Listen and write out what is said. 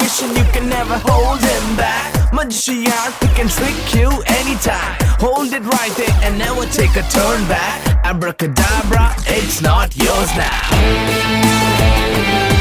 magician, you can never hold him back. Magician, he can trick you anytime. Hold it right there and never take a turn back. Abracadabra, it's not yours now.